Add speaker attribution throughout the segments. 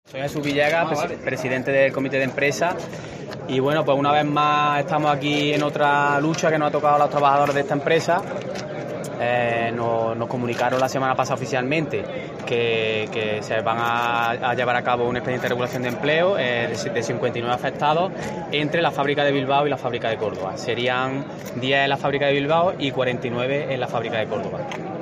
Speaker 1: Soy Jesús Villegas, presidente del comité de empresa, y bueno, pues una vez más estamos aquí en otra lucha que nos ha tocado a los trabajadores de esta empresa. Nos comunicaron la semana pasada oficialmente que se van a llevar a cabo un expediente de regulación de empleo de 59 afectados entre la fábrica de Bilbao y la fábrica de Córdoba. Serían 10 en la fábrica de Bilbao y 49 en la fábrica de Córdoba.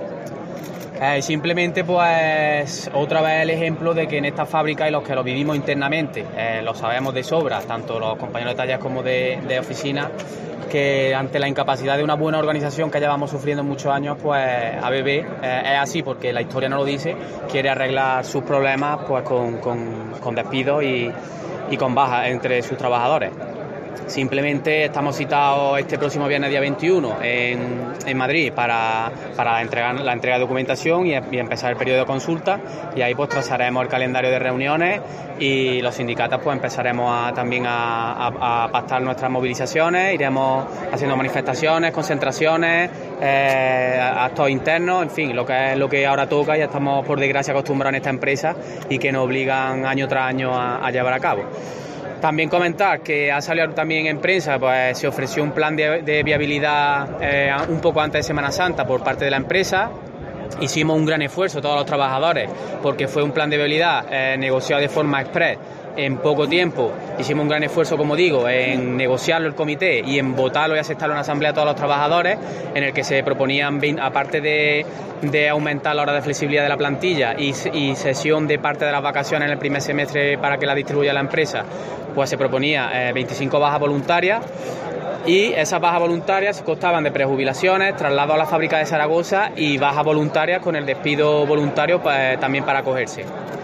Speaker 1: Simplemente pues otra vez el ejemplo de que en esta fábrica, y los que lo vivimos internamente, lo sabemos de sobra, tanto los compañeros de tallas como de oficina, que ante la incapacidad de una buena organización que llevamos sufriendo muchos años, pues ABB es así porque la historia no lo dice, quiere arreglar sus problemas pues con despidos y con bajas entre sus trabajadores. Simplemente estamos citados este próximo viernes día 21 en Madrid para la entrega de documentación y empezar el periodo de consulta, y ahí pues trazaremos el calendario de reuniones y los sindicatos pues empezaremos también a pactar nuestras movilizaciones, iremos haciendo manifestaciones, concentraciones, actos internos, en fin, lo que ahora toca. Ya estamos por desgracia acostumbrados en esta empresa y que nos obligan año tras año a llevar a cabo. También comentar que ha salido también en prensa, pues se ofreció un plan de viabilidad un poco antes de Semana Santa por parte de la empresa. Hicimos un gran esfuerzo todos los trabajadores porque fue un plan de viabilidad negociado de forma express en poco tiempo. Hicimos un gran esfuerzo, como digo, en negociarlo el comité y en votarlo y aceptarlo en la asamblea a todos los trabajadores, en el que se proponían, aparte de aumentar la hora de flexibilidad de la plantilla y cesión de parte de las vacaciones en el primer semestre para que la distribuya la empresa, pues se proponía 25 bajas voluntarias, y esas bajas voluntarias constaban de prejubilaciones, traslado a la fábrica de Zaragoza y bajas voluntarias con el despido voluntario también para acogerse.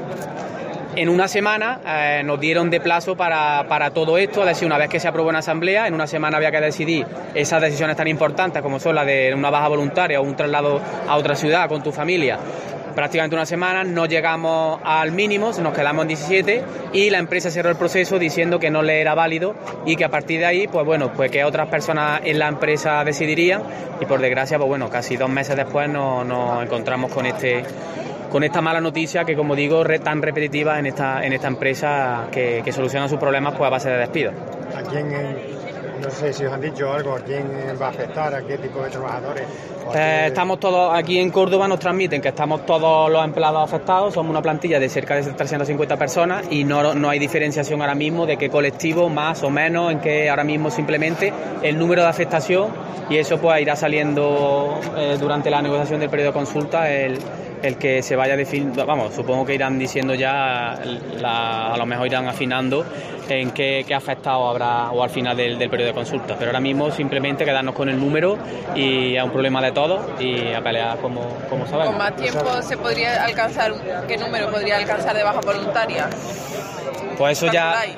Speaker 1: En una semana nos dieron de plazo para todo esto, es decir, una vez que se aprobó en asamblea, en una semana había que decidir esas decisiones tan importantes como son la de una baja voluntaria o un traslado a otra ciudad con tu familia. Prácticamente una semana, no llegamos al mínimo, nos quedamos en 17 y la empresa cerró el proceso diciendo que no le era válido y que a partir de ahí, pues bueno, pues que otras personas en la empresa decidirían, y por desgracia, pues bueno, casi 2 meses después nos encontramos con esta mala noticia que, como digo, tan repetitiva en esta empresa que soluciona sus problemas pues a base de despidos.
Speaker 2: ¿A quién, no sé si os han dicho algo, a quién va a afectar, a qué tipo de trabajadores?
Speaker 1: Estamos todos aquí en Córdoba, nos transmiten que estamos todos los empleados afectados, somos una plantilla de cerca de 350 personas y no hay diferenciación ahora mismo de qué colectivo, más o menos, en que ahora mismo simplemente el número de afectación, y eso pues irá saliendo durante la negociación del periodo de consulta el que se vaya definiendo. Vamos, supongo que irán diciendo ya, a lo mejor irán afinando en qué afectado habrá o al final del periodo de consulta, pero ahora mismo simplemente quedarnos con el número, y es un problema de todos, y a pelear como sabemos.
Speaker 3: ¿Con más tiempo se podría alcanzar, qué número podría alcanzar de baja voluntaria?
Speaker 1: Pues eso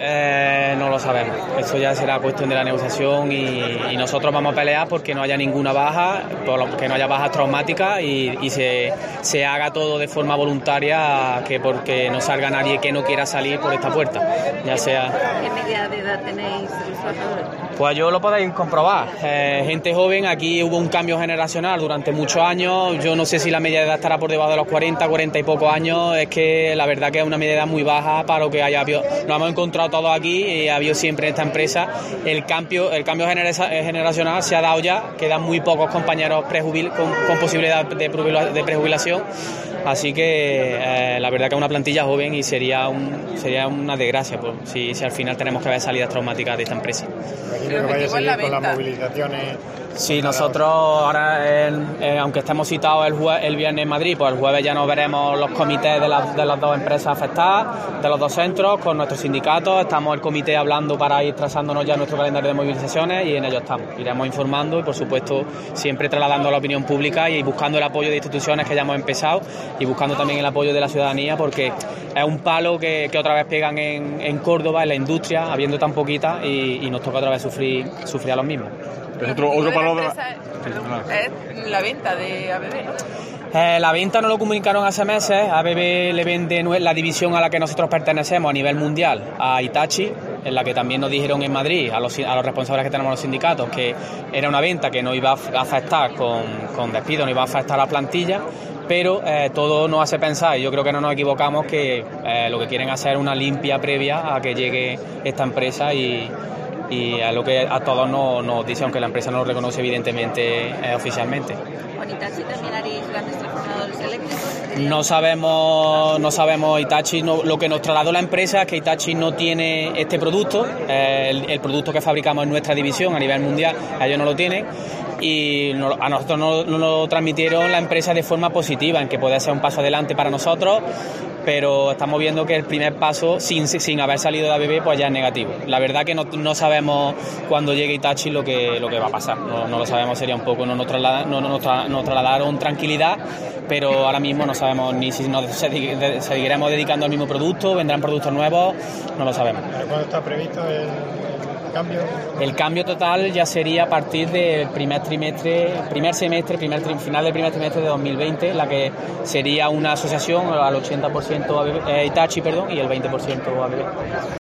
Speaker 1: ya no lo sabemos, eso ya será cuestión de la negociación, y nosotros vamos a pelear porque no haya ninguna baja, porque no haya bajas traumáticas y se haga todo de forma voluntaria, que porque no salga nadie que no quiera salir por esta puerta, ya sea...
Speaker 4: ¿Qué media de edad tenéis los trabajadores?
Speaker 1: Pues yo lo podéis comprobar, gente joven. Aquí hubo un cambio generacional durante muchos años, yo no sé si la media de edad estará por debajo de los 40 y pocos años, es que la verdad que es una media de edad muy baja para lo que haya habido. Nos hemos encontrado todos aquí y ha habido siempre en esta empresa el cambio generacional se ha dado ya, quedan muy pocos compañeros con posibilidad de prejubilación, así que la verdad que es una plantilla joven y sería una desgracia si al final tenemos que ver salidas traumáticas de esta empresa.
Speaker 2: Imagino que vaya a seguir con las movilizaciones.
Speaker 1: Sí, nosotros ahora, aunque estemos citados el viernes en Madrid, pues el jueves ya nos veremos los comités de las dos empresas afectadas, de los dos centros, con nuestros sindicatos. Estamos el comité hablando para ir trazándonos ya nuestro calendario de movilizaciones, y en ello estamos. Iremos informando y, por supuesto, siempre trasladando a la opinión pública y buscando el apoyo de instituciones que ya hemos empezado, y buscando también el apoyo de la ciudadanía, porque es un palo que otra vez pegan en Córdoba, en la industria, habiendo tan poquita, y nos toca otra vez sufrir a los mismos.
Speaker 3: Otro palo es la venta de ABB, ¿no?
Speaker 1: La venta no lo comunicaron hace meses. ABB le vende la división a la que nosotros pertenecemos a nivel mundial a Hitachi, en la que también nos dijeron en Madrid a los responsables que tenemos los sindicatos que era una venta que no iba a afectar con despido, no iba a afectar a la plantilla, pero todo nos hace pensar, y yo creo que no nos equivocamos, que lo que quieren hacer es una limpia previa a que llegue esta empresa y a lo que a todos nos dice, aunque la empresa no lo reconoce evidentemente oficialmente.
Speaker 4: ¿Con Hitachi también haréis grandes transformadores eléctricos?
Speaker 1: No sabemos Hitachi, lo que nos trasladó la empresa es que Hitachi no tiene este producto, el producto que fabricamos en nuestra división a nivel mundial, ellos no lo tienen, y a nosotros nos lo transmitieron la empresa de forma positiva, en que puede ser un paso adelante para nosotros, pero estamos viendo que el primer paso, sin haber salido de ABB, pues ya es negativo. La verdad que no sabemos cuando llegue Hitachi lo que va a pasar, no lo sabemos, sería un poco, nos trasladaron tranquilidad, pero ahora mismo no sabemos ni si nos seguiremos dedicando al mismo producto, vendrán productos nuevos, no lo sabemos.
Speaker 2: ¿Cuándo está previsto el cambio?
Speaker 1: El cambio total ya sería a partir del final del primer trimestre de 2020, la que sería una asociación al 80% Hitachi, y el 20% ABB.